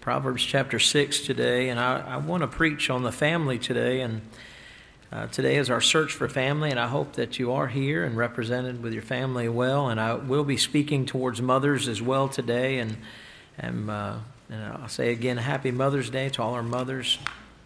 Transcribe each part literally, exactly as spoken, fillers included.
Proverbs chapter six today, and I, I want to preach on the family today. And uh, today is our search for family, and I hope that you are here and represented with your family well. And I will be speaking towards mothers as well today. And, and, uh, and I'll say again, Happy Mother's Day to all our mothers.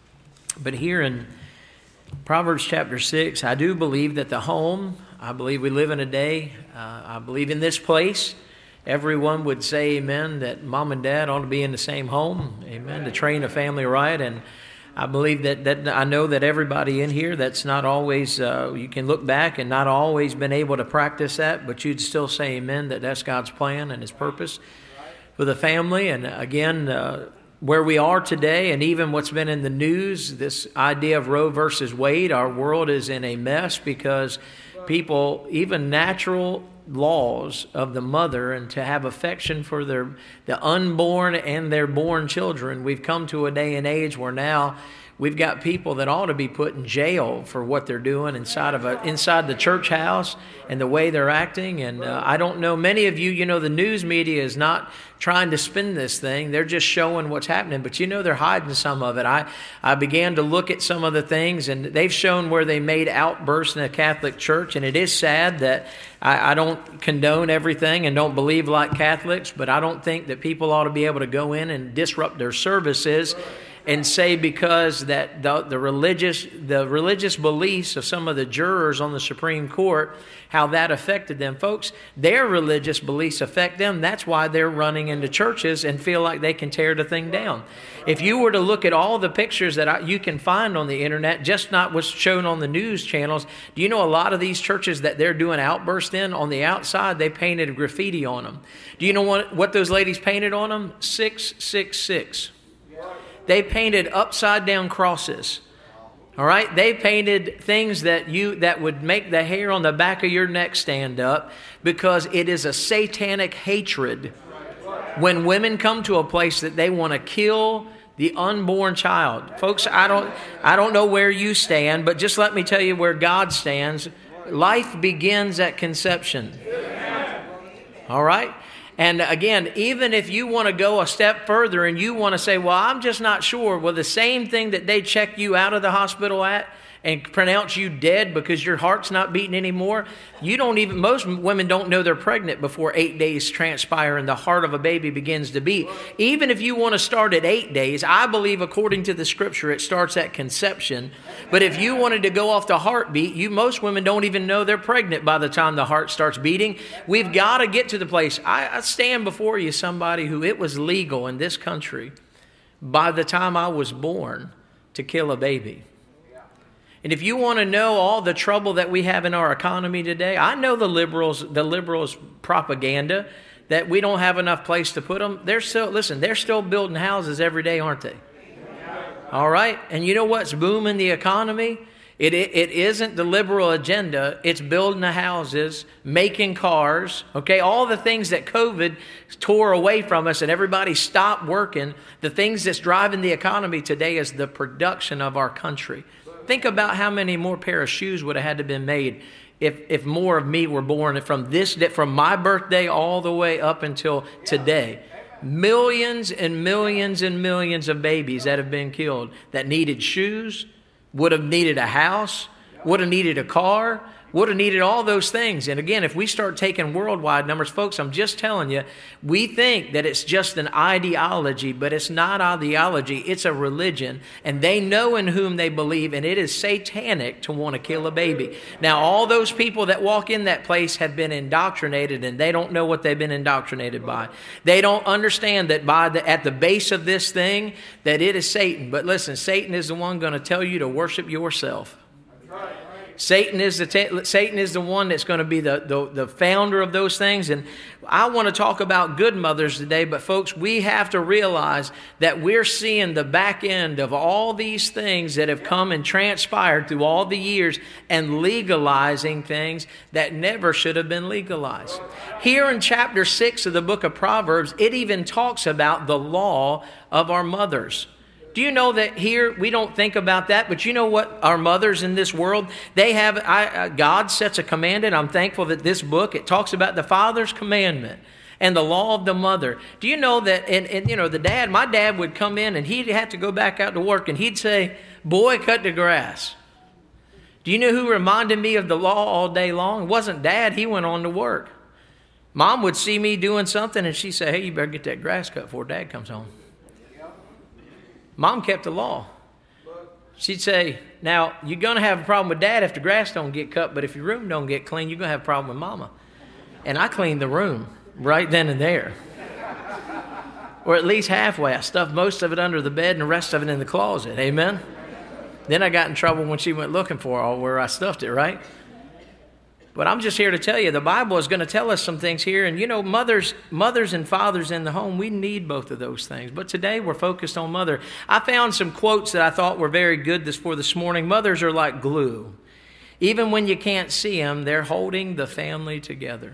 But here in Proverbs chapter six, I do believe that the home, I believe we live in a day, uh, I believe in this place, everyone would say amen, that mom and dad ought to be in the same home, amen, to train a family right. And I believe that, that I know that everybody in here, that's not always, uh, you can look back and not always been able to practice that, but you'd still say amen, that that's God's plan and His purpose for the family. And again, uh, where we are today, and even what's been in the news, this idea of Roe versus Wade, our world is in a mess because people, even natural laws of the mother and to have affection for their the unborn and their born children, we've come to a day and age where now we've got people that ought to be put in jail for what they're doing inside of a inside the church house and the way they're acting. And uh, I don't know, many of you, you know, the news media is not trying to spin this thing. They're just showing what's happening. But you know, they're hiding some of it. I, I began to look at some of the things, and they've shown where they made outbursts in a Catholic church. And it is sad that I, I don't condone everything and don't believe like Catholics, but I don't think that people ought to be able to go in and disrupt their services and say because that the, the religious the religious beliefs of some of the jurors on the Supreme Court, how that affected them. Folks, their religious beliefs affect them. That's why they're running into churches and feel like they can tear the thing down. If you were to look at all the pictures that I, you can find on the internet, just not what's shown on the news channels, do you know a lot of these churches that they're doing outbursts in, on the outside, they painted graffiti on them. Do you know what, what those ladies painted on them? six six six. They painted upside down crosses. All right? They painted things that you that would make the hair on the back of your neck stand up, because it is a satanic hatred when women come to a place that they want to kill the unborn child. Folks, I don't I don't know where you stand, but just let me tell you where God stands. Life begins at conception. All right? And again, even if you want to go a step further and you want to say, well, I'm just not sure. Well, the same thing that they check you out of the hospital at and pronounce you dead because your heart's not beating anymore, you don't even, most women don't know they're pregnant before eight days transpire and the heart of a baby begins to beat. Even if you want to start at eight days, I believe according to the scripture, it starts at conception. But if you wanted to go off the heartbeat, you most women don't even know they're pregnant by the time the heart starts beating. We've got to get to the place. I, I stand before you somebody who it was legal in this country by the time I was born to kill a baby. And if you want to know all the trouble that we have in our economy today, I know the liberals, the liberals' propaganda that we don't have enough place to put them. They're still, listen, they're still building houses every day, aren't they? All right. And you know what's booming the economy? It, it, it isn't the liberal agenda. It's building the houses, making cars, okay? All the things that COVID tore away from us and everybody stopped working. The things that's driving the economy today is the production of our country. Think about how many more pair of shoes would have had to been made if, if more of me were born from this from my birthday all the way up until today. Millions and millions and millions of babies that have been killed that needed shoes, would have needed a house, would have needed a car, would have needed all those things. And again, if we start taking worldwide numbers, folks, I'm just telling you, we think that it's just an ideology, but it's not ideology. It's a religion. And they know in whom they believe, and it is satanic to want to kill a baby. Now, all those people that walk in that place have been indoctrinated, and they don't know what they've been indoctrinated by. They don't understand that by the, at the base of this thing, that it is Satan. But listen, Satan is the one going to tell you to worship yourself. Satan is the te- Satan is the one that's going to be the, the, the founder of those things. And I want to talk about good mothers today, but folks, we have to realize that we're seeing the back end of all these things that have come and transpired through all the years and legalizing things that never should have been legalized. Here in chapter six of the book of Proverbs, it even talks about the law of our mothers. Do you know that here we don't think about that? But you know what? Our mothers in this world, they have, I, uh, God sets a commandment. I'm thankful that this book, it talks about the Father's commandment. And the law of the mother. Do you know that, and, and you know, the dad, my dad would come in and he'd have to go back out to work and he'd say, boy, cut the grass. Do you know who reminded me of the law all day long? It wasn't Dad. He went on to work. Mom would see me doing something and she'd say, hey, you better get that grass cut before Dad comes home. Mom kept the law. She'd say, now, you're going to have a problem with Dad if the grass don't get cut, but if your room don't get clean, you're going to have a problem with Mama. And I cleaned the room right then and there. Or at least halfway. I stuffed most of it under the bed and the rest of it in the closet. Amen? Then I got in trouble when she went looking for all where I stuffed it, right? But I'm just here to tell you, the Bible is going to tell us some things here. And, you know, mothers mothers and fathers in the home, we need both of those things. But today we're focused on mother. I found some quotes that I thought were very good this for this morning. Mothers are like glue. Even when you can't see them, they're holding the family together.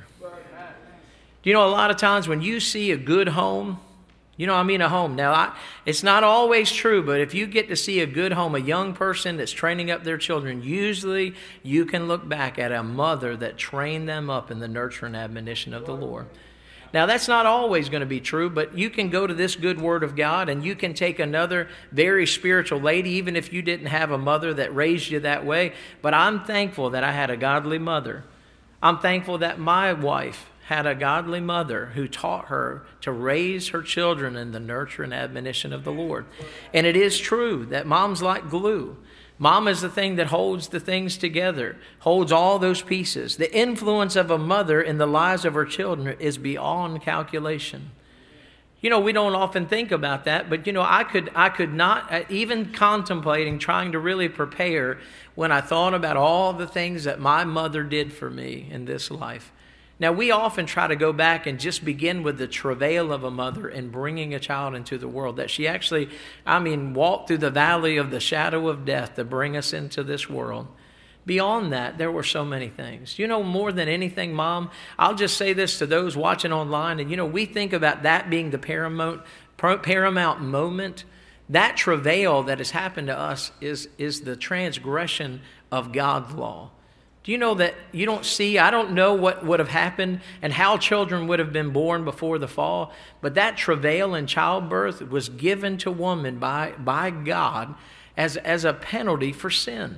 Do you know, a lot of times when you see a good home, you know, I mean a home. Now, I, it's not always true, but if you get to see a good home, a young person that's training up their children, usually you can look back at a mother that trained them up in the nurture and admonition of the Lord. Now, that's not always going to be true, but you can go to this good word of God and you can take another very spiritual lady, even if you didn't have a mother that raised you that way. But I'm thankful that I had a godly mother. I'm thankful that my wife had a godly mother who taught her to raise her children in the nurture and admonition of the Lord. And it is true that mom's like glue. Mom is the thing that holds the things together, holds all those pieces. The influence of a mother in the lives of her children is beyond calculation. You know, we don't often think about that, but, you know, I could I could not, even contemplating, trying to really prepare when I thought about all the things that my mother did for me in this life. Now, we often try to go back and just begin with the travail of a mother in bringing a child into the world. That she actually, I mean, walked through the valley of the shadow of death to bring us into this world. Beyond that, there were so many things. You know, more than anything, Mom, I'll just say this to those watching online. And, you know, we think about that being the paramount, paramount moment. That travail that has happened to us is, is the transgression of God's law. Do you know that you don't see, I don't know what would have happened and how children would have been born before the fall, but that travail in childbirth was given to woman by, by God as, as a penalty for sin.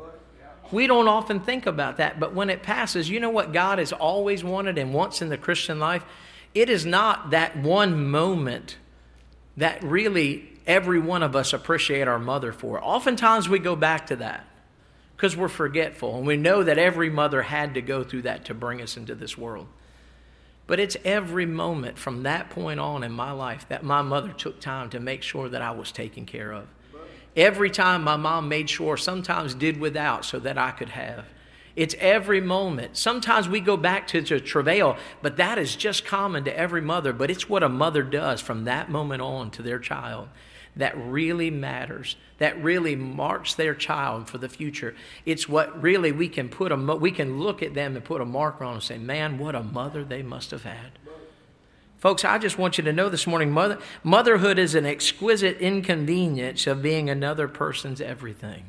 We don't often think about that, but when it passes, you know what God has always wanted and wants in the Christian life? It is not that one moment that really every one of us appreciate our mother for. Oftentimes we go back to that, because we're forgetful, and we know that every mother had to go through that to bring us into this world. But it's every moment from that point on in my life that my mother took time to make sure that I was taken care of. Every time my mom made sure, sometimes did without, so that I could have. It's every moment. Sometimes we go back to, to travail, but that is just common to every mother. But it's what a mother does from that moment on to their child that really matters, that really marks their child for the future. It's what really we can put a, we can look at them and put a marker on and say, man, what a mother they must have had. Folks, I just want you to know this morning, mother, motherhood is an exquisite inconvenience of being another person's everything.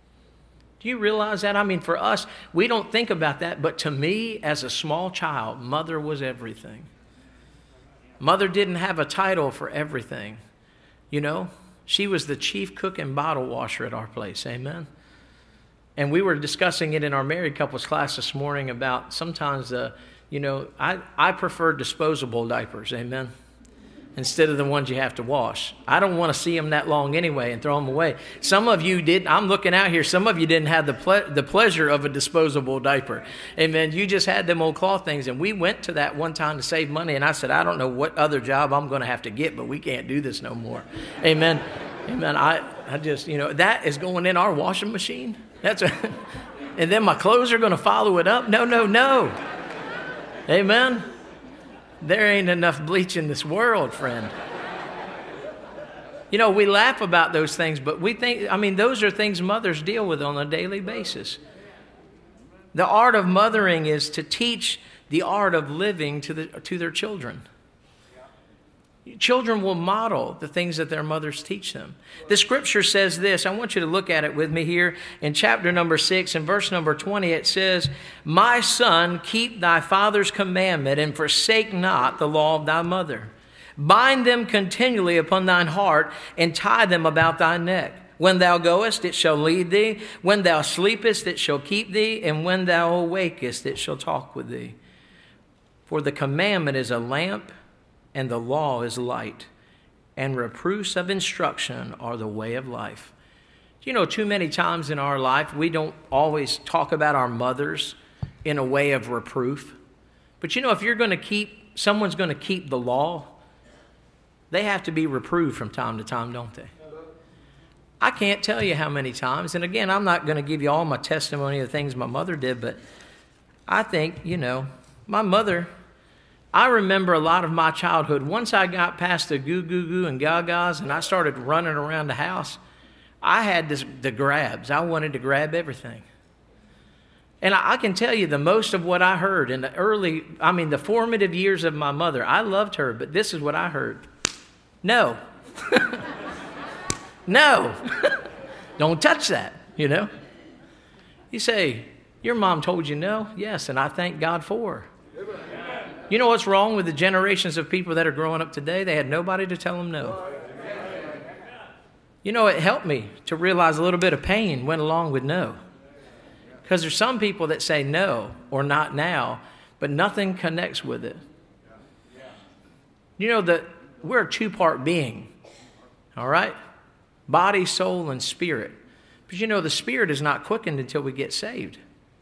Do you realize that? I mean, for us, we don't think about that, but to me, as a small child, mother was everything. Mother didn't have a title for everything. You know, she was the chief cook and bottle washer at our place. Amen. And we were discussing it in our married couples class this morning about sometimes, uh, you know, I, I prefer disposable diapers. Amen. Instead of the ones you have to wash. I don't want to see them that long anyway and throw them away. Some of you did. I'm looking out here. Some of you didn't have the ple- the pleasure of a disposable diaper. Amen. You just had them old cloth things. And we went to that one time to save money. And I said, I don't know what other job I'm going to have to get, but we can't do this no more. Amen. Amen. I, I just, you know, that is going in our washing machine. That's a, and then my clothes are going to follow it up. No, no, no. Amen. There ain't enough bleach in this world, friend. You know, we laugh about those things, but we think, I mean, those are things mothers deal with on a daily basis. The art of mothering is to teach the art of living to the to their children. Children will model the things that their mothers teach them. The scripture says this. I want you to look at it with me here in chapter number six and verse number twenty. It says, "My son, keep thy father's commandment and forsake not the law of thy mother. Bind them continually upon thine heart and tie them about thy neck. When thou goest, it shall lead thee. When thou sleepest, it shall keep thee. And when thou awakest, it shall talk with thee. For the commandment is a lamp, and the law is light, and reproofs of instruction are the way of life." You know, too many times in our life, we don't always talk about our mothers in a way of reproof. But you know, if you're going to keep, someone's going to keep the law, they have to be reproved from time to time, don't they? I can't tell you how many times, and again, I'm not going to give you all my testimony of the things my mother did, but I think, you know, my mother, I remember a lot of my childhood. Once I got past the goo goo goo and gagas and I started running around the house, I had this, the grabs. I wanted to grab everything. And I, I can tell you the most of what I heard in the early, I mean the formative years of my mother. I loved her, but this is what I heard. No. No. Don't touch that, you know. You say, your mom told you no? Yes, and I thank God for her. You know what's wrong with the generations of people that are growing up today? They had nobody to tell them no. You know, it helped me to realize a little bit of pain went along with no. Because there's some people that say no or not now, but nothing connects with it. You know that we're a two-part being, all right? Body, soul, and spirit. But you know, the spirit is not quickened until we get saved.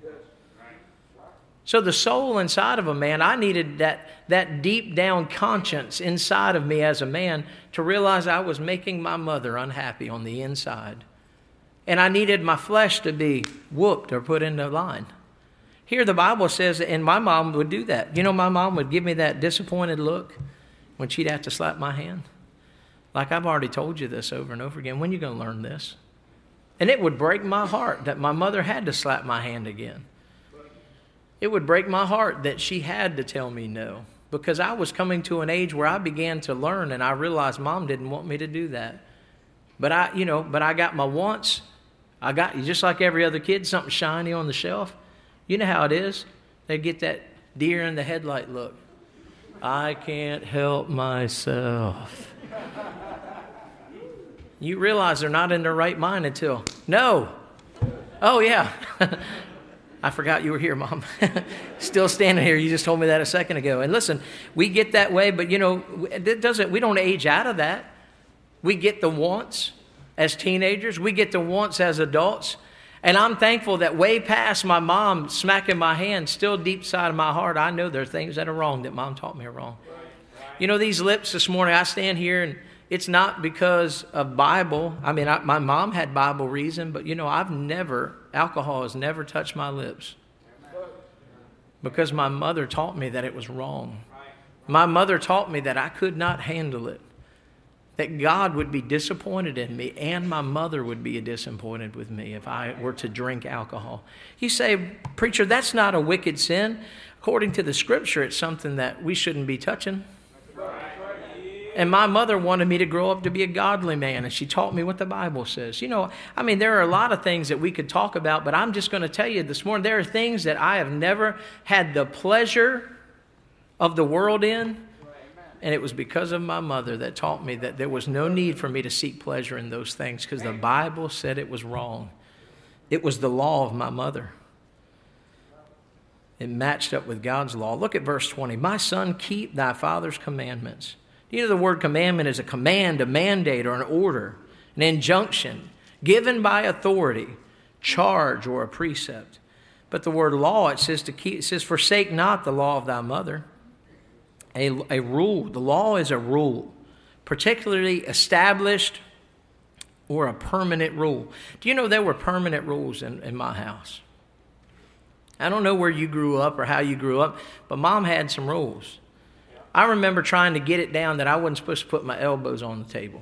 So the soul inside of a man, I needed that, that deep down conscience inside of me as a man to realize I was making my mother unhappy on the inside. And I needed my flesh to be whooped or put into line. Here the Bible says, and my mom would do that. You know, my mom would give me that disappointed look when she'd have to slap my hand. Like I've already told you this over and over again. When are you going to learn this? And it would break my heart that my mother had to slap my hand again. It would break my heart that she had to tell me no. Because I was coming to an age where I began to learn and I realized Mom didn't want me to do that. But I, you know, but I got my wants. I got, just like every other kid, something shiny on the shelf. You know how it is. They get that deer in the headlight look. I can't help myself. You realize they're not in their right mind until, no. Oh, yeah. I forgot you were here, Mom. Still standing here. You just told me that a second ago. And listen, we get that way, but, you know, it doesn't, we don't age out of that. We get the wants as teenagers. We get the wants as adults. And I'm thankful that way past my mom smacking my hand, still deep inside of my heart, I know there are things that are wrong that Mom taught me are wrong. You know, these lips this morning, I stand here and it's not because of Bible. I mean, I, my mom had Bible reason, but, you know, I've never, alcohol has never touched my lips because my mother taught me that it was wrong. My mother taught me that I could not handle it, that God would be disappointed in me and my mother would be disappointed with me if I were to drink alcohol. You say, preacher, that's not a wicked sin. According to the scripture, it's something that we shouldn't be touching. And my mother wanted me to grow up to be a godly man, and she taught me what the Bible says. You know, I mean, there are a lot of things that we could talk about, but I'm just going to tell you this morning, there are things that I have never had the pleasure of the world in, and it was because of my mother that taught me that there was no need for me to seek pleasure in those things because the Bible said it was wrong. It was the law of my mother. It matched up with God's law. Look at verse twenty. My son, keep thy father's commandments. You know, the word commandment is a command, a mandate, or an order, an injunction given by authority, charge, or a precept. But the word law, it says to keep, it says, forsake not the law of thy mother. A, a rule. The law is a rule, particularly established or a permanent rule. Do you know there were permanent rules in, in my house? I don't know where you grew up or how you grew up, but Mom had some rules. I remember trying to get it down that I wasn't supposed to put my elbows on the table.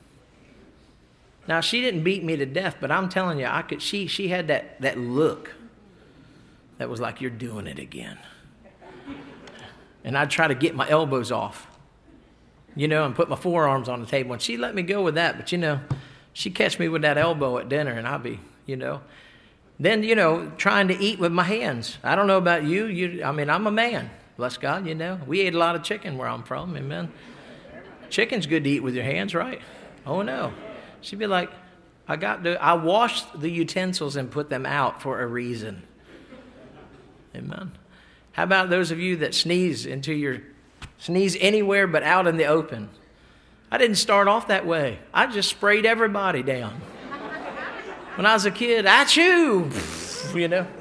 Now, she didn't beat me to death, but I'm telling you, I could. She she had that, that look that was like, you're doing it again. And I'd try to get my elbows off. you know, and put my forearms on the table. And she let me go with that. But, you know, she'd catch me with that elbow at dinner, and I'd be, you know. Then, you know, trying to eat with my hands. I don't know about you. You, I mean, I'm a man. Bless God, you know. We ate a lot of chicken where I'm from, amen. Chicken's good to eat with your hands, right? Oh, no. She'd be like, I got to, I washed the utensils and put them out for a reason. Amen. How about those of you that sneeze into your, sneeze anywhere but out in the open? I didn't start off that way. I just sprayed everybody down. When I was a kid, achoo, you know.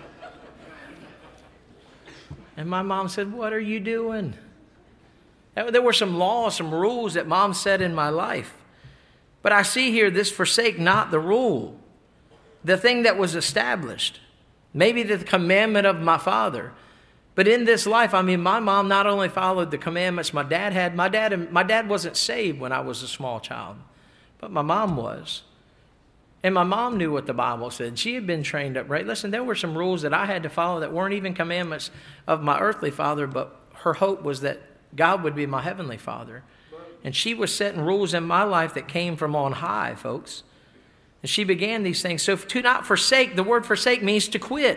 And my mom said, what are you doing? There were some laws, some rules that Mom set in my life. But I see here this forsake not the rule, the thing that was established, maybe the commandment of my father. But in this life, I mean, my mom not only followed the commandments my dad had. My dad, my dad wasn't saved when I was a small child, but my mom was. And my mom knew what the Bible said. She had been trained up right. Listen, there were some rules that I had to follow that weren't even commandments of my earthly father, but her hope was that God would be my heavenly father. And she was setting rules in my life that came from on high, folks. And she began these things. So to not forsake, the word forsake means to quit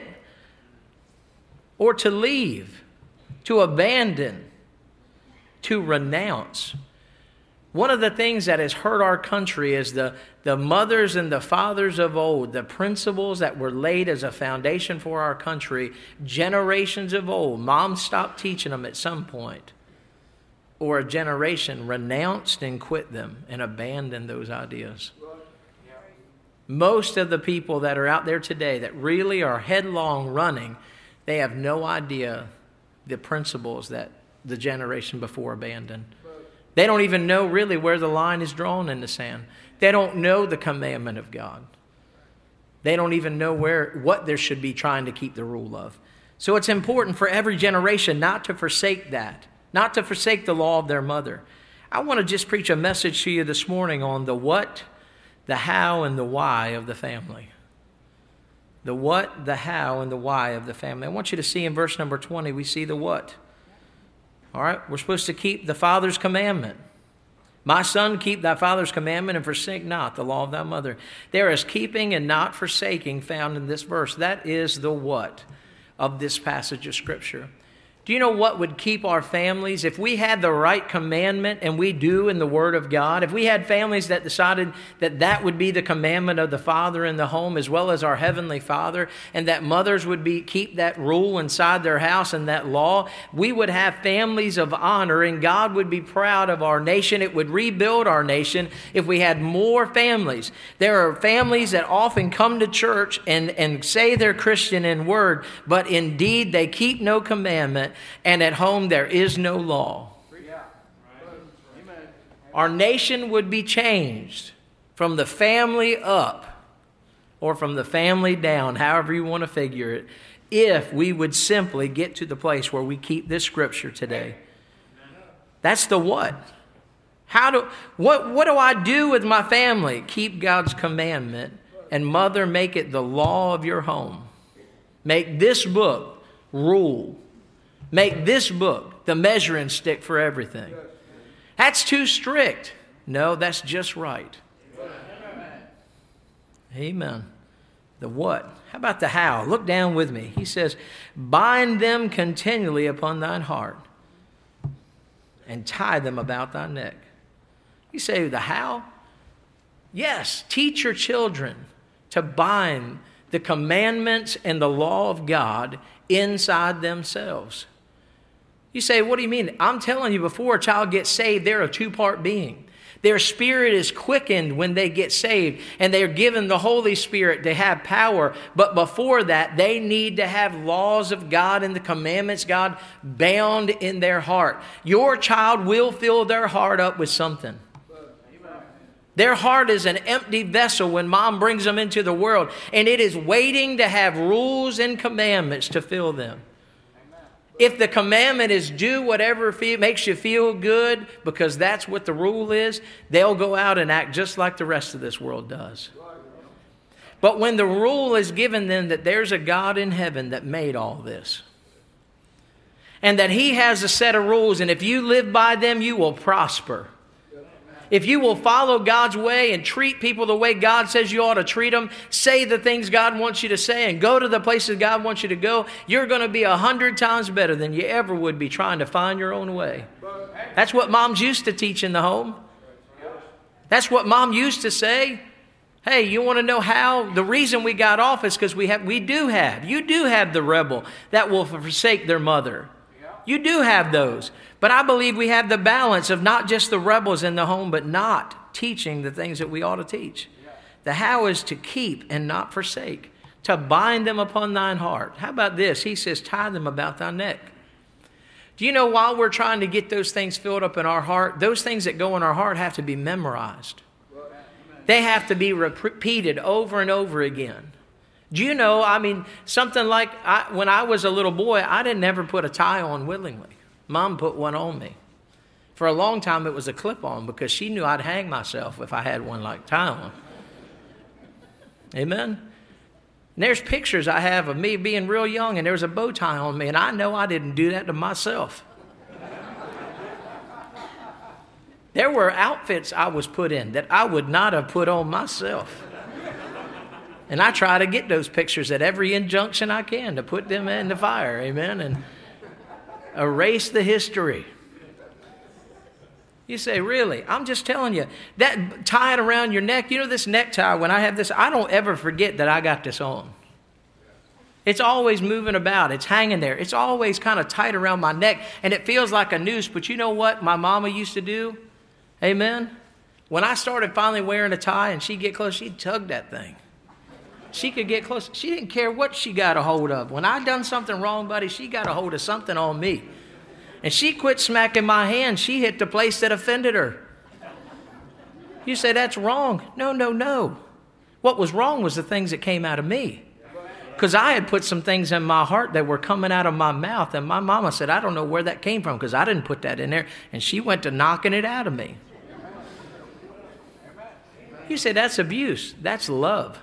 or to leave, to abandon, to renounce. One of the things that has hurt our country is the, the mothers and the fathers of old, the principles that were laid as a foundation for our country, generations of old. Mom stopped teaching them at some point. Or a generation renounced and quit them and abandoned those ideas. Most of the people that are out there today that really are headlong running, they have no idea the principles that the generation before abandoned. They don't even know really where the line is drawn in the sand. They don't know the commandment of God. They don't even know where what there should be trying to keep the rule of. So it's important for every generation not to forsake that, not to forsake the law of their mother. I want to just preach a message to you this morning on the what, the how, and the why of the family. The what, the how, and the why of the family. I want you to see in verse number twenty, we see the what. All right, we're supposed to keep the Father's commandment. My son, keep thy father's commandment and forsake not the law of thy mother. There is keeping and not forsaking found in this verse. That is the what of this passage of Scripture. Do you know what would keep our families? If we had the right commandment, and we do in the Word of God, if we had families that decided that that would be the commandment of the Father in the home as well as our Heavenly Father, and that mothers would be keep that rule inside their house and that law, we would have families of honor, and God would be proud of our nation. It would rebuild our nation if we had more families. There are families that often come to church and, and say they're Christian in word, but indeed they keep no commandment. And at home there is no law. Our nation would be changed from the family up or from the family down, however you want to figure it, if we would simply get to the place where we keep this Scripture today. That's the what. How do what what do I do with my family? Keep God's commandment, and mother, make it the law of your home. Make this book rule. Make this book the measuring stick for everything. That's too strict. No, that's just right. Amen. The what? How about the how? Look down with me. He says, bind them continually upon thine heart and tie them about thy neck. You say, the how? Yes, teach your children to bind the commandments and the law of God inside themselves. You say, what do you mean? I'm telling you, before a child gets saved, they're a two-part being. Their spirit is quickened when they get saved, and they're given the Holy Spirit to have power. But before that, they need to have laws of God and the commandments of God bound in their heart. Your child will fill their heart up with something. Their heart is an empty vessel when mom brings them into the world, and it is waiting to have rules and commandments to fill them. If the commandment is do whatever feel, makes you feel good, because that's what the rule is, they'll go out and act just like the rest of this world does. But when the rule is given them that there's a God in heaven that made all this, and that He has a set of rules, and if you live by them, you will prosper. If you will follow God's way and treat people the way God says you ought to treat them, say the things God wants you to say, and go to the places God wants you to go, you're going to be a hundred times better than you ever would be trying to find your own way. That's what moms used to teach in the home. That's what Mom used to say. Hey, you want to know how? The reason we got off is because we have, we do have, you do have the rebel that will forsake their mother. You do have those. But I believe we have the balance of not just the rebels in the home, but not teaching the things that we ought to teach. The how is to keep and not forsake, to bind them upon thine heart. How about this? He says, tie them about thy neck. Do you know, while we're trying to get those things filled up in our heart, those things that go in our heart have to be memorized. They have to be repeated over and over again. Do you know, I mean, something like I, when I was a little boy, I didn't ever put a tie on willingly. Mom put one on me. For a long time, it was a clip-on because she knew I'd hang myself if I had one like tie on. Amen? And there's pictures I have of me being real young, and there was a bow tie on me, and I know I didn't do that to myself. There were outfits I was put in that I would not have put on myself. And I try to get those pictures at every injunction I can to put them in the fire, amen, and erase the history. You say, really? I'm just telling you, that tied around your neck, you know this necktie, when I have this, I don't ever forget that I got this on. It's always moving about. It's hanging there. It's always kind of tight around my neck, and it feels like a noose. But you know what my mama used to do? Amen? When I started finally wearing a tie and she'd get close, she'd tug that thing. She could get close. She didn't care what she got a hold of. When I done something wrong, buddy, she got a hold of something on me. And she quit smacking my hand. She hit the place that offended her. You say, that's wrong. No, no, no. What was wrong was the things that came out of me. Because I had put some things in my heart that were coming out of my mouth. And my mama said, I don't know where that came from because I didn't put that in there. And she went to knocking it out of me. You say, that's abuse. That's love.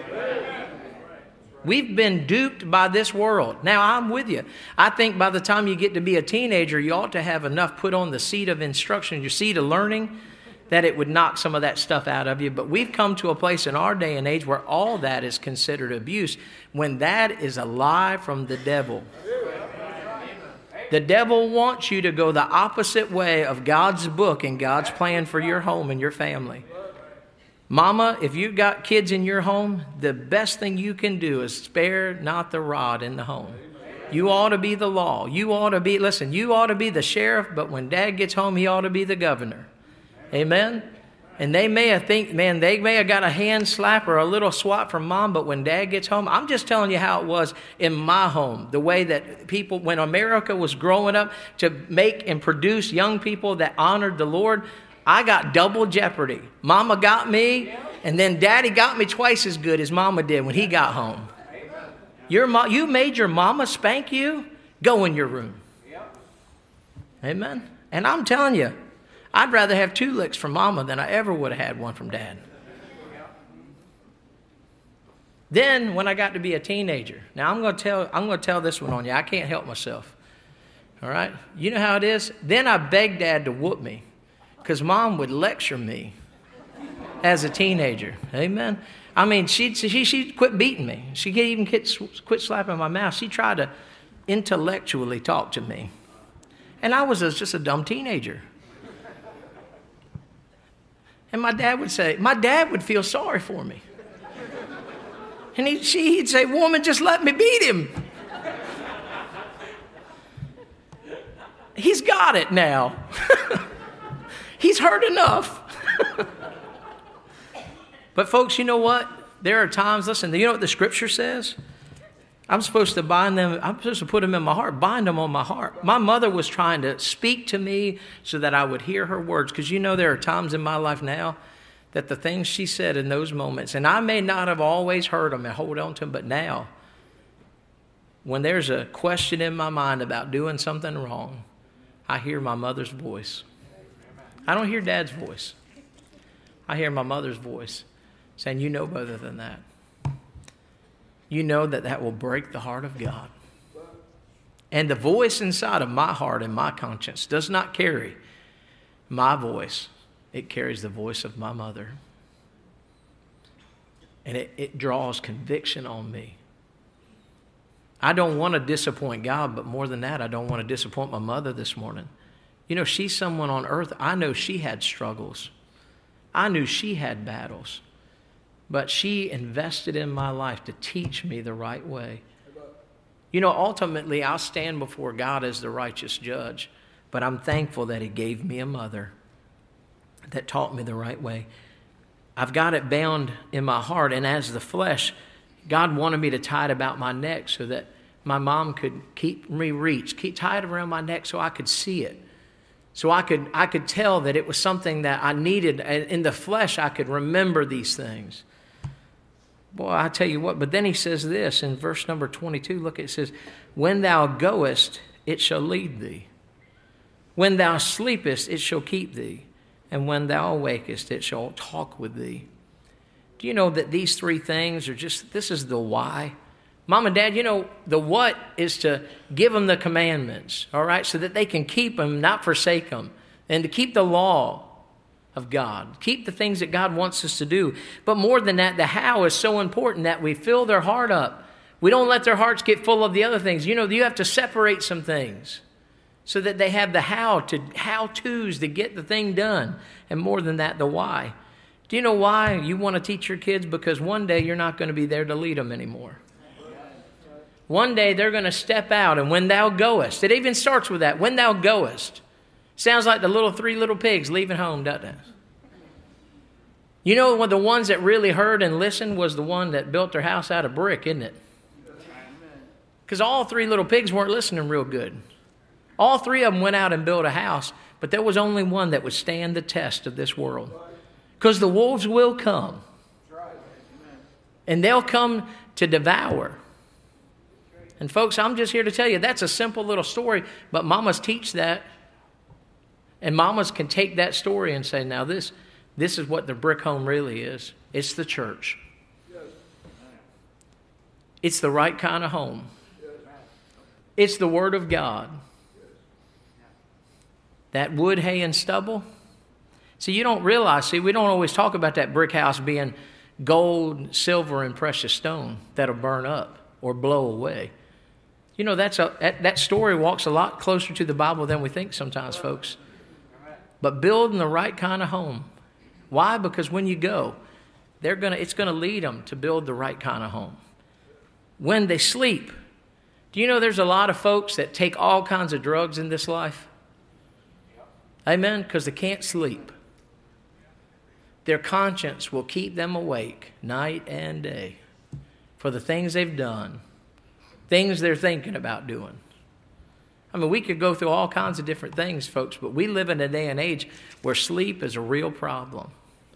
We've been duped by this world. Now, I'm with you. I think by the time you get to be a teenager, you ought to have enough put on the seat of instruction, your seat of learning, that it would knock some of that stuff out of you. But we've come to a place in our day and age where all that is considered abuse, when that is a lie from the devil. The devil wants you to go the opposite way of God's book and God's plan for your home and your family. Mama, if you've got kids in your home, the best thing you can do is spare not the rod in the home. You ought to be the law. You ought to be, listen, you ought to be the sheriff, but when Dad gets home, he ought to be the governor. Amen? And they may have think, man, they may have got a hand slap or a little swat from Mom, but when Dad gets home, I'm just telling you how it was in my home. The way that people, when America was growing up to make and produce young people that honored the Lord, I got double jeopardy. Mama got me, and then Daddy got me twice as good as Mama did when he got home. Your mo- you made your mama spank you? Go in your room. Amen? And I'm telling you, I'd rather have two licks from Mama than I ever would have had one from Dad. Then, when I got to be a teenager, now I'm going to tell I'm going to tell this one on you. I can't help myself. All right? You know how it is? Then I begged Dad to whoop me, because Mom would lecture me as a teenager. Amen? I mean, she'd, she, she'd quit beating me. She could even quit, quit slapping my mouth. She tried to intellectually talk to me. And I was just a dumb teenager. And my dad would say, my dad would feel sorry for me. And he, she, he'd say, woman, just let me beat him. He's got it now. He's hurt enough. But folks, you know what? There are times, listen, you know what the scripture says? I'm supposed to bind them, I'm supposed to put them in my heart, bind them on my heart. My mother was trying to speak to me so that I would hear her words. Because you know there are times in my life now that the things she said in those moments, and I may not have always heard them and hold on to them, but now, when there's a question in my mind about doing something wrong, I hear my mother's voice. I don't hear Dad's voice. I hear my mother's voice saying, you know better than that. You know that that will break the heart of God. And the voice inside of my heart and my conscience does not carry my voice. It carries the voice of my mother. And it, it draws conviction on me. I don't want to disappoint God, but more than that, I don't want to disappoint my mother this morning. You know, she's someone on earth. I know she had struggles. I knew she had battles. But she invested in my life to teach me the right way. You know, ultimately, I'll stand before God as the righteous judge. But I'm thankful that He gave me a mother that taught me the right way. I've got it bound in my heart. And as the flesh, God wanted me to tie it about my neck so that my mom could keep me reach, keep tie it around my neck so I could see it. So I could I could tell that it was something that I needed. In the flesh, I could remember these things. Boy, I tell you what. But then he says this in verse number twenty-two. Look, it says, when thou goest, it shall lead thee. When thou sleepest, it shall keep thee. And when thou awakest, it shall talk with thee. Do you know that these three things are just, this is the why? Mom and Dad, you know, the what is to give them the commandments, all right, so that they can keep them, not forsake them, and to keep the law of God, keep the things that God wants us to do. But more than that, the how is so important that we fill their heart up. We don't let their hearts get full of the other things. You know, you have to separate some things so that they have the how to how-tos to get the thing done. And more than that, the why. Do you know why you want to teach your kids? Because one day you're not going to be there to lead them anymore. One day they're going to step out, and when thou goest, it even starts with that, when thou goest. Sounds like the little three little pigs leaving home, doesn't it? You know, one of the ones that really heard and listened was the one that built their house out of brick, isn't it? Because all three little pigs weren't listening real good. All three of them went out and built a house, but there was only one that would stand the test of this world. Because the wolves will come. And they'll come to devour. And folks, I'm just here to tell you, that's a simple little story, but mamas teach that. And mamas can take that story and say, now this, this is what the brick home really is. It's the church. It's the right kind of home. It's the Word of God. That wood, hay, and stubble. See, you don't realize, see, we don't always talk about that brick house being gold, silver, and precious stone that'll burn up or blow away. You know, that's a, that, that story walks a lot closer to the Bible than we think sometimes, folks. But building the right kind of home. Why? Because when you go, they're gonna, it's going to lead them to build the right kind of home. When they sleep, do you know there's a lot of folks that take all kinds of drugs in this life? Amen? Because they can't sleep. Their conscience will keep them awake night and day for the things they've done, things they're thinking about doing. I mean, we could go through all kinds of different things, folks, but we live in a day and age where sleep is a real problem.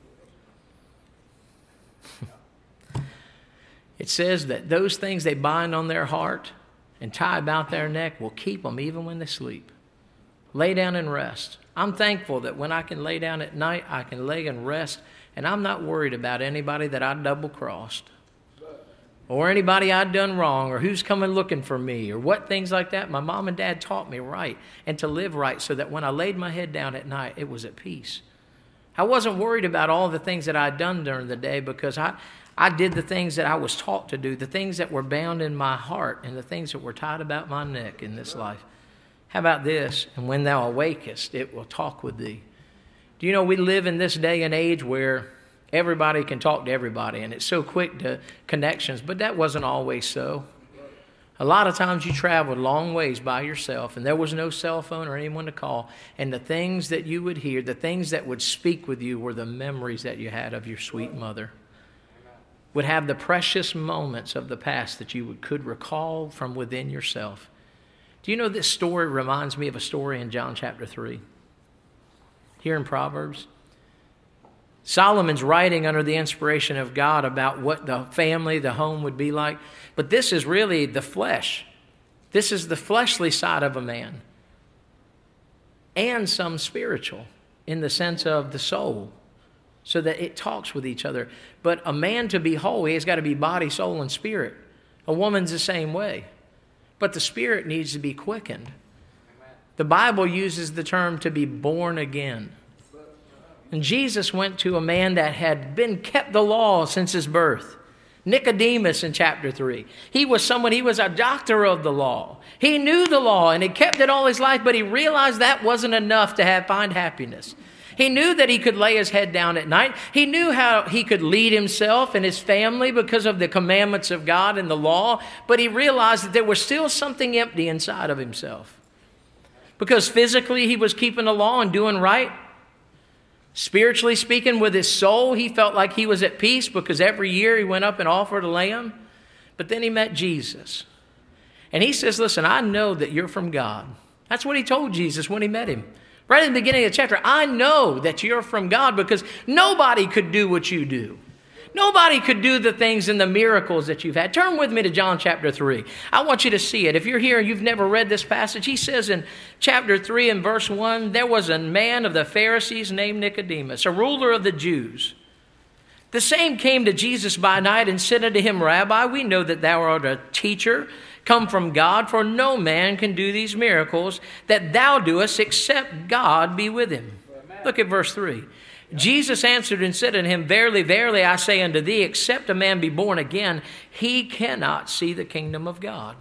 It says that those things they bind on their heart and tie about their neck will keep them even when they sleep. Lay down and rest. I'm thankful that when I can lay down at night, I can lay and rest, and I'm not worried about anybody that I double-crossed or anybody I'd done wrong or who's coming looking for me or what things like that. My mom and dad taught me right and to live right so that when I laid my head down at night, it was at peace. I wasn't worried about all the things that I'd done during the day because I, I did the things that I was taught to do, the things that were bound in my heart and the things that were tied about my neck in this life. How about this? And when thou awakest, it will talk with thee. Do you know we live in this day and age where everybody can talk to everybody and it's so quick to connections, but that wasn't always so. A lot of times you traveled long ways by yourself and there was no cell phone or anyone to call, and the things that you would hear, the things that would speak with you were the memories that you had of your sweet mother. Would have the precious moments of the past that you would, could recall from within yourself. Do you know this story reminds me of a story in John chapter three? Here in Proverbs. Solomon's writing under the inspiration of God about what the family, the home would be like. But this is really the flesh. This is the fleshly side of a man. And some spiritual in the sense of the soul. So that it talks with each other. But a man to be whole, he has got to be body, soul, and spirit. A woman's the same way. but the spirit needs to be quickened. The Bible uses the term to be born again. And Jesus went to a man that had been kept the law since his birth. Nicodemus in chapter three. He was someone, he was a doctor of the law. He knew the law and he kept it all his life, but he realized that wasn't enough to have find happiness. He knew that he could lay his head down at night. He knew how he could lead himself and his family because of the commandments of God and the law, but he realized that there was still something empty inside of himself. Because physically he was keeping the law and doing right. Spiritually speaking, with his soul, he felt like he was at peace because every year he went up and offered a lamb. But then he met Jesus. And he says, listen, I know that you're from God. That's what he told Jesus when he met him. Right in the beginning of the chapter, I know that you're from God because nobody could do what you do. Nobody could do the things and the miracles that you've had. Turn with me to John chapter three. I want you to see it. If you're here and you've never read this passage, he says in chapter three and verse one, there was a man of the Pharisees named Nicodemus, a ruler of the Jews. The same came to Jesus by night and said unto him, Rabbi, we know that thou art a teacher come from God, for no man can do these miracles that thou doest except God be with him. Amen. Look at verse three. Jesus answered and said unto him, Verily, verily, I say unto thee, except a man be born again, he cannot see the kingdom of God.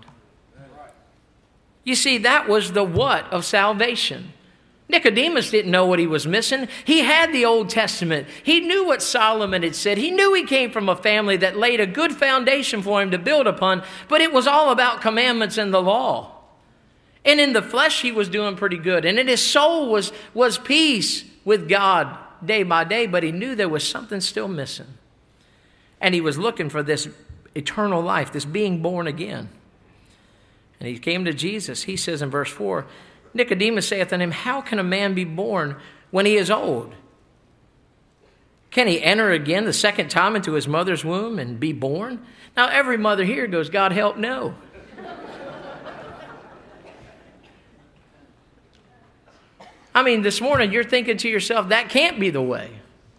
You see, that was the what of salvation. Nicodemus didn't know what he was missing. He had the Old Testament. He knew what Solomon had said. He knew he came from a family that laid a good foundation for him to build upon, but it was all about commandments and the law. And in the flesh, he was doing pretty good. And in his soul was, was peace with God day by day, but he knew there was something still missing. And he was looking for this eternal life, this being born again. And he came to Jesus. He says in verse four, Nicodemus saith unto him, How can a man be born when he is old? Can he enter again the second time into his mother's womb and be born? Now every mother here goes, God help, no. I mean, this morning you're thinking to yourself, that can't be the way.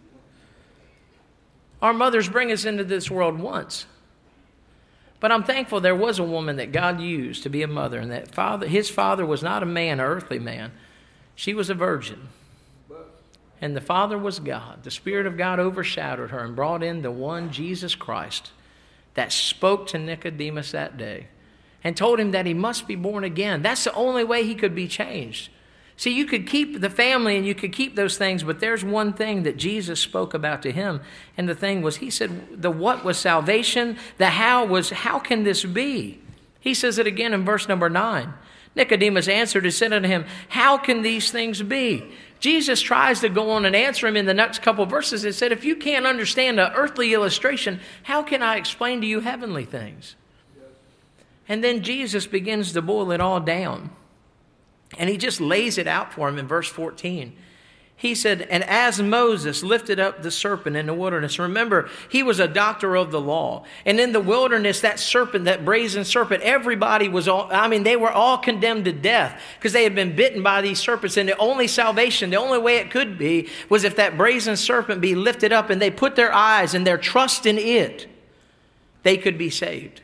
Our mothers bring us into this world once. But I'm thankful there was a woman that God used to be a mother, and that father, his father was not a man, an earthly man. She was a virgin. And the Father was God. The Spirit of God overshadowed her and brought in the one, Jesus Christ, that spoke to Nicodemus that day and told him that he must be born again. That's the only way he could be changed. See, you could keep the family and you could keep those things, but there's one thing that Jesus spoke about to him. And the thing was, he said, the what was salvation, the how was, how can this be? He says it again in verse number nine. Nicodemus answered and said unto him, How can these things be? Jesus tries to go on and answer him in the next couple of verses and said, if you can't understand an earthly illustration, how can I explain to you heavenly things? And then Jesus begins to boil it all down. And he just lays it out for him in verse fourteen. He said, and as Moses lifted up the serpent in the wilderness, remember, he was a doctor of the law. And in the wilderness, that serpent, that brazen serpent, everybody was all, I mean, they were all condemned to death because they had been bitten by these serpents. And the only salvation, the only way it could be, was if that brazen serpent be lifted up and they put their eyes and their trust in it, they could be saved.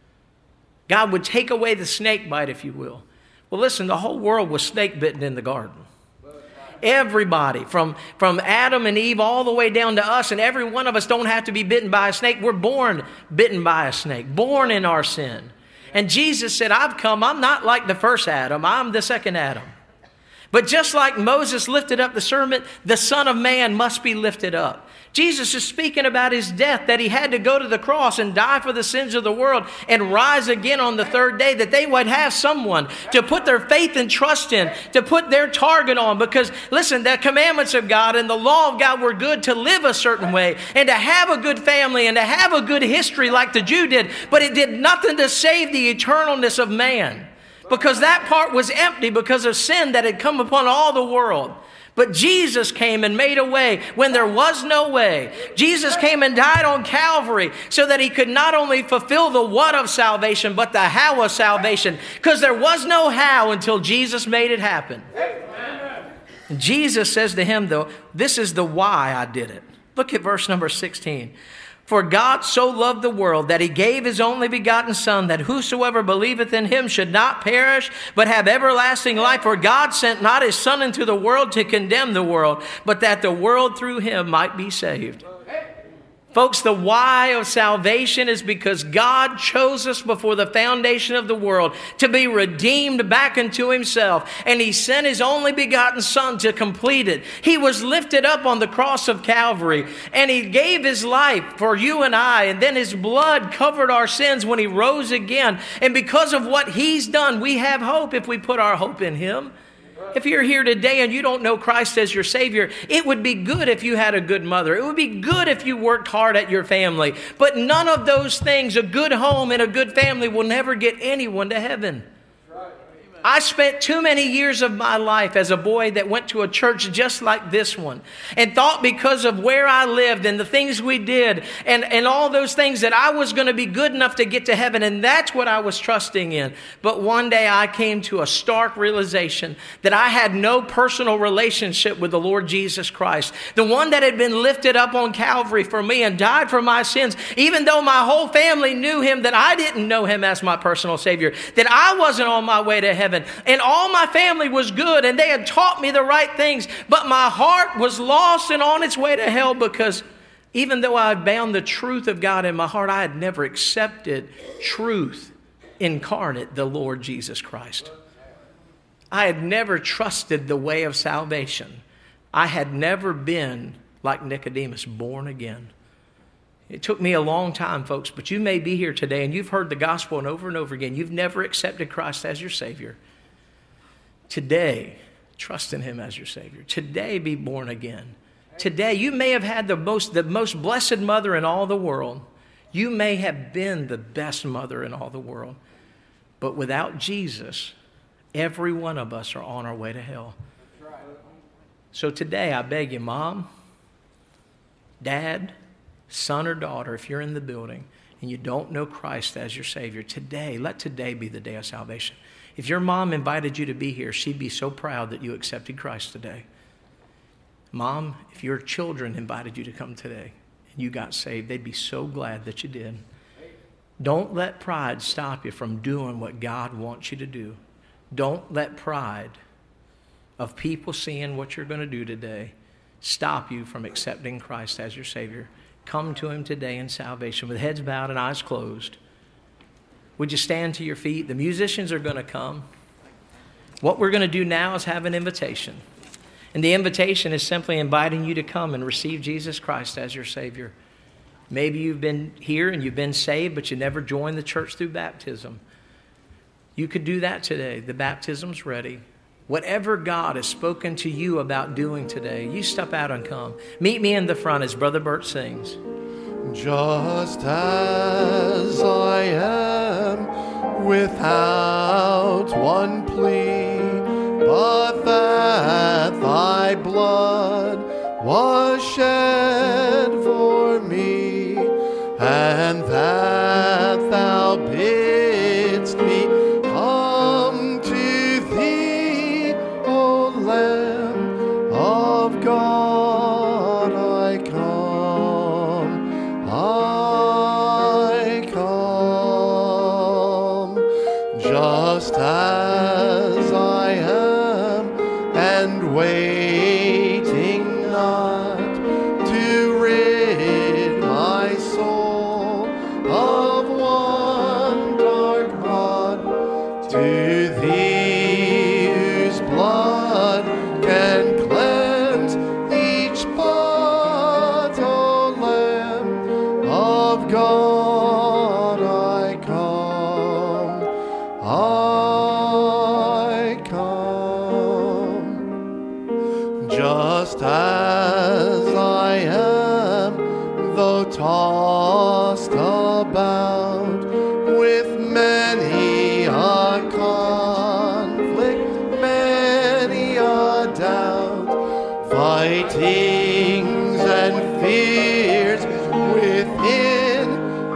God would take away the snake bite, if you will. Well, listen, the whole world was snake bitten in the garden. Everybody, from, from Adam and Eve all the way down to us, and every one of us don't have to be bitten by a snake. We're born bitten by a snake, born in our sin. And Jesus said, I've come, I'm not like the first Adam, I'm the second Adam. But just like Moses lifted up the serpent, the Son of Man must be lifted up. Jesus is speaking about his death, that he had to go to the cross and die for the sins of the world and rise again on the third day, that they would have someone to put their faith and trust in, to put their target on. Because, listen, the commandments of God and the law of God were good to live a certain way and to have a good family and to have a good history like the Jew did, but it did nothing to save the eternalness of man. Because that part was empty because of sin that had come upon all the world. But Jesus came and made a way when there was no way. Jesus came and died on Calvary so that he could not only fulfill the what of salvation, but the how of salvation. Because there was no how until Jesus made it happen. And Jesus says to him, though, this is the why I did it. Look at verse number sixteen. For God so loved the world that he gave his only begotten Son, that whosoever believeth in him should not perish, but have everlasting life. For God sent not his Son into the world to condemn the world, but that the world through him might be saved. Folks, the why of salvation is because God chose us before the foundation of the world to be redeemed back into himself. And he sent his only begotten Son to complete it. He was lifted up on the cross of Calvary, and he gave his life for you and I. And then his blood covered our sins when he rose again. And because of what he's done, we have hope if we put our hope in him. If you're here today and you don't know Christ as your Savior, it would be good if you had a good mother. It would be good if you worked hard at your family. But none of those things, a good home and a good family, will never get anyone to heaven. I spent too many years of my life as a boy that went to a church just like this one and thought because of where I lived and the things we did and, and all those things that I was going to be good enough to get to heaven, and that's what I was trusting in. But one day I came to a stark realization that I had no personal relationship with the Lord Jesus Christ, the one that had been lifted up on Calvary for me and died for my sins, even though my whole family knew him, that I didn't know him as my personal Savior, that I wasn't on my way to heaven. And all my family was good and they had taught me the right things, but my heart was lost and on its way to hell, because even though I had bound the truth of God in my heart, I had never accepted truth incarnate, the Lord Jesus Christ. I had never trusted the way of salvation. I had never been, like Nicodemus, born again. It took me a long time, folks, but you may be here today and you've heard the gospel and over and over again. You've never accepted Christ as your Savior. Today, trust in him as your Savior. Today, be born again. Today, you may have had the most, the most blessed mother in all the world. You may have been the best mother in all the world. But without Jesus, every one of us are on our way to hell. So today, I beg you, Mom, Dad, son or daughter, if you're in the building and you don't know Christ as your Savior, today, let today be the day of salvation. If your mom invited you to be here, she'd be so proud that you accepted Christ today. Mom, if your children invited you to come today and you got saved, they'd be so glad that you did. Don't let pride stop you from doing what God wants you to do. Don't let pride of people seeing what you're going to do today stop you from accepting Christ as your Savior. Come to him today in salvation with heads bowed and eyes closed. Would you stand to your feet? The musicians are going to come. What we're going to do now is have an invitation. And the invitation is simply inviting you to come and receive Jesus Christ as your Savior. Maybe you've been here and you've been saved, but you never joined the church through baptism. You could do that today. The baptism's ready. Whatever God has spoken to you about doing today, you step out and come. Meet me in the front as Brother Bert sings. Just as I am, without one plea, but that thy blood was shed for me, and that thou bidst me come to thee, O Lamb of God, I come. I come, just as I am, and waiting not to rid my soul of one dark rod, to thee whose blood can cleanse each spot, O Lamb of God, I come, I come, just as I am, though tossed about with many a conflict, many a doubt, fightings and fears within,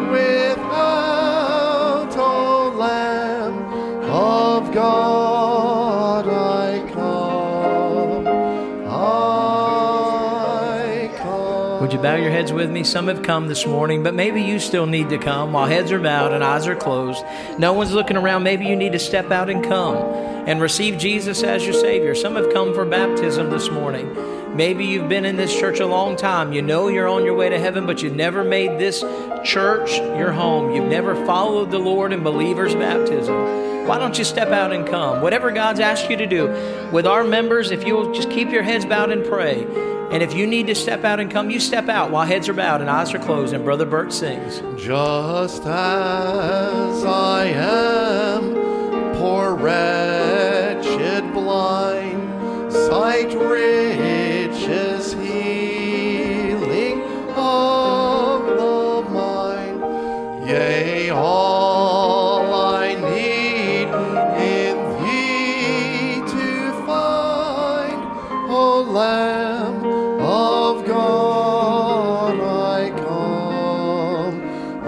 without, O Lamb of God, I come, I come. Would you bow your heads with me? Some have come this morning, but maybe you still need to come while heads are bowed and eyes are closed. No one's looking around. Maybe you need to step out and come and receive Jesus as your Savior. Some have come for baptism this morning. Maybe you've been in this church a long time. You know you're on your way to heaven, but you've never made this church your home. You've never followed the Lord in believer's baptism. Why don't you step out and come? Whatever God's asked you to do. With our members, if you'll just keep your heads bowed and pray. And if you need to step out and come, you step out while heads are bowed and eyes are closed. And Brother Bert sings. Just as I am, poor, wretched, blind, sight riches healing of the mind. Yea, all I need in thee to find, O Lamb of God, I come,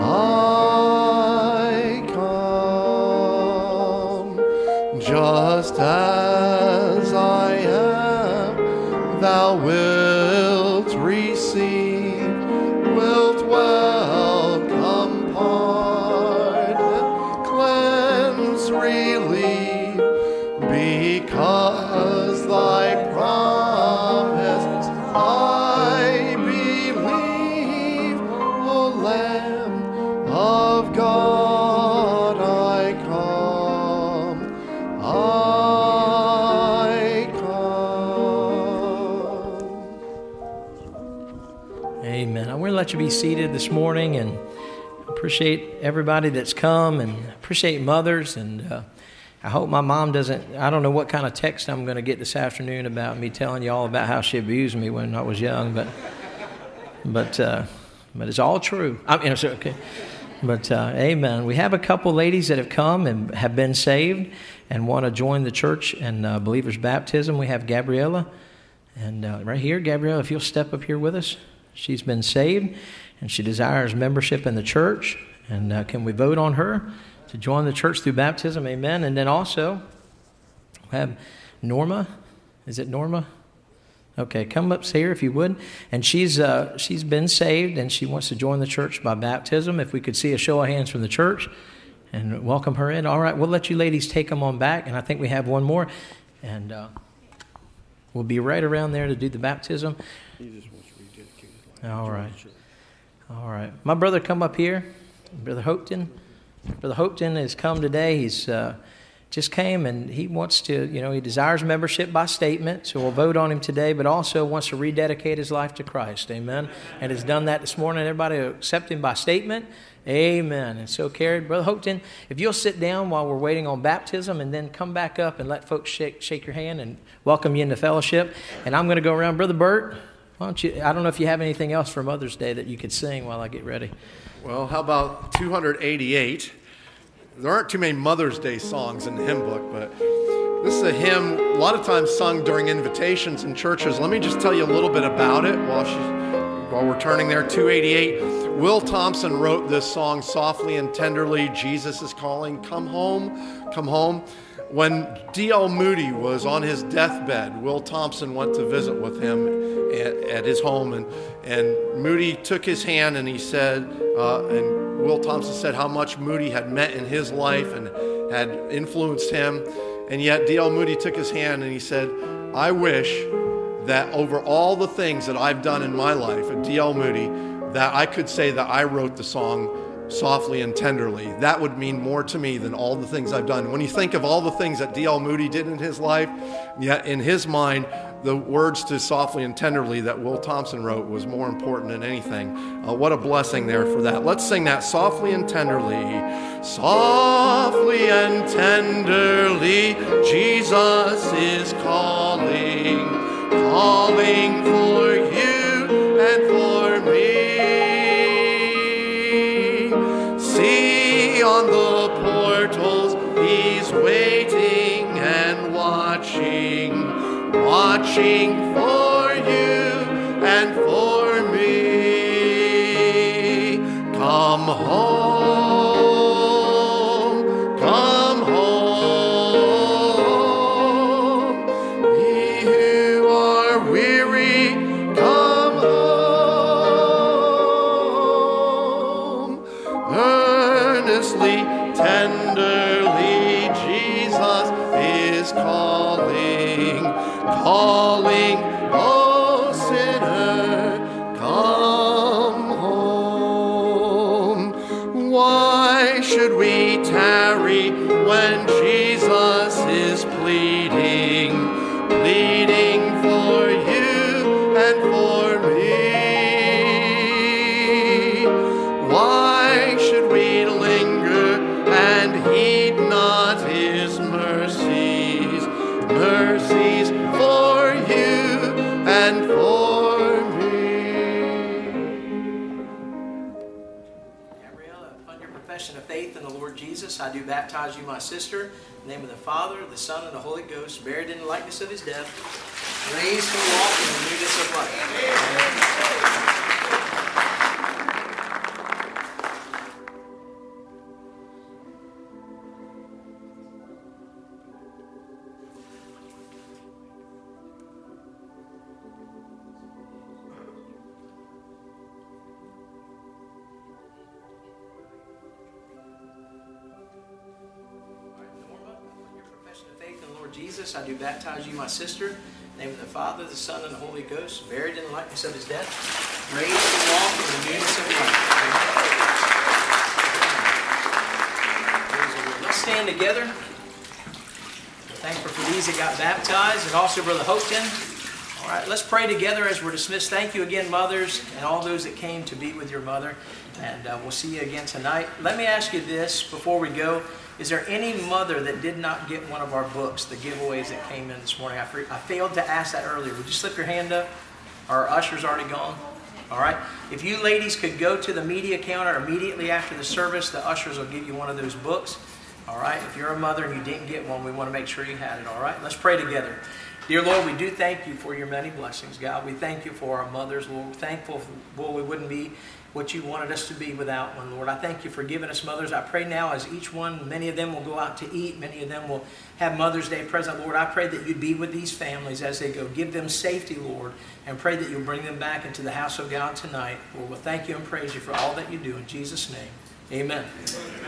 I come. Just as I am, thou wilt receive, wilt welcome, pardon, cleanse, relieve, because thy promise I believe, O Lamb of God, I come, I come. Amen. I'm going to let you be seated this morning, and appreciate everybody that's come, and appreciate mothers. And uh, I hope my mom doesn't, I don't know what kind of text I'm going to get this afternoon about me telling you all about how she abused me when I was young, but but uh, but it's all true. I mean, it's okay. But uh, amen. We have a couple ladies that have come and have been saved and want to join the church in uh, believers' baptism. We have Gabriella, and uh, right here, Gabriella, if you'll step up here with us. She's been saved, and she desires membership in the church. And uh, can we vote on her to join the church through baptism? Amen. And then also we have Norma. Is it Norma? Okay, come up here if you would. And she's uh, she's been saved, and she wants to join the church by baptism. If we could see a show of hands from the church and welcome her in. All right, we'll let you ladies take them on back, and I think we have one more. And uh, we'll be right around there to do the baptism. He just wants to rededicate his life. All right. All right. My brother, come up here. Brother Hopeton. Brother Hopeton has come today. He's uh, just came, and he wants to, you know, he desires membership by statement, so we'll vote on him today, but also wants to rededicate his life to Christ. Amen. And has done that this morning. Everybody accept him by statement. Amen. And so carried. Brother Hopeton, if you'll sit down while we're waiting on baptism, and then come back up and let folks shake, shake your hand and welcome you into fellowship. And I'm going to go around. Brother Bert, why don't you, I don't know if you have anything else for Mother's Day that you could sing while I get ready. Well, how about two hundred eighty-eight? There aren't too many Mother's Day songs in the hymn book, but this is a hymn a lot of times sung during invitations in churches. Let me just tell you a little bit about it while she, while we're turning there. two eighty-eight. Will Thompson wrote this song softly and tenderly. Jesus is calling. Come home, come home. When D L Moody was on his deathbed, Will Thompson went to visit with him at, at his home, and, and Moody took his hand, and he said, uh, and Will Thompson said how much Moody had meant in his life and had influenced him, and yet D L Moody took his hand and he said, I wish that over all the things that I've done in my life at D L Moody, that I could say that I wrote the song softly and tenderly. That would mean more to me than all the things I've done. When you think of all the things that D L Moody did in his life, yet in his mind, the words to softly and tenderly that Will Thompson wrote was more important than anything. Uh, what a blessing there for that. Let's sing that softly and tenderly. Softly and tenderly, Jesus is calling, calling for you and for me. See on the portals, he's waiting and watching, watching for you and for me. Come home, come home. Ye who are weary, come home. should we tarry when Jesus is pleading, pleading for you and for me? Why should we linger and heed not his mercies, mercies for you and for me? Gabriella, upon your profession of faith in the Lord Jesus, I do baptize you, my sister, in the name of the Father, the Son, and the Holy Ghost, buried in the likeness of his death, raised to walk in the newness of life. Amen. Jesus, I do baptize you, my sister, in the name of the Father, the Son, and the Holy Ghost, buried in the likeness of his death, raised to walk in the newness of life. Let's stand together. We're thankful for these that got baptized, and also Brother Hopeton. All right, let's pray together as we're dismissed. Thank you again, mothers, and all those that came to be with your mother. And uh, we'll see you again tonight. Let me ask you this before we go. Is there any mother that did not get one of our books, the giveaways that came in this morning? I, I failed to ask that earlier. Would you slip your hand up? Our usher's already gone. All right. If you ladies could go to the media counter immediately after the service, the ushers will give you one of those books. All right. If you're a mother and you didn't get one, we want to make sure you had it. All right. Let's pray together. Dear Lord, we do thank you for your many blessings, God. We thank you for our mothers, Lord. We're thankful, Lord, we wouldn't be what you wanted us to be without one, Lord. I thank you for giving us mothers. I pray now as each one, many of them will go out to eat. Many of them will have Mother's Day present, Lord. I pray that you'd be with these families as they go. Give them safety, Lord, and pray that you'll bring them back into the house of God tonight. Lord, we'll thank you and praise you for all that you do. In Jesus' name, amen.